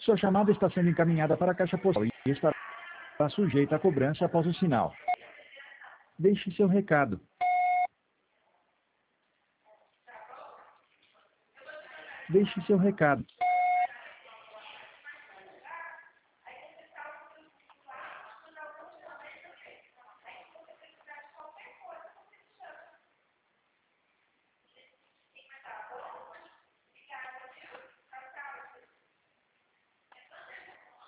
Sua chamada está sendo encaminhada para a caixa postal e estará sujeita a cobrança após o sinal. Deixe seu recado. Deixe seu recado.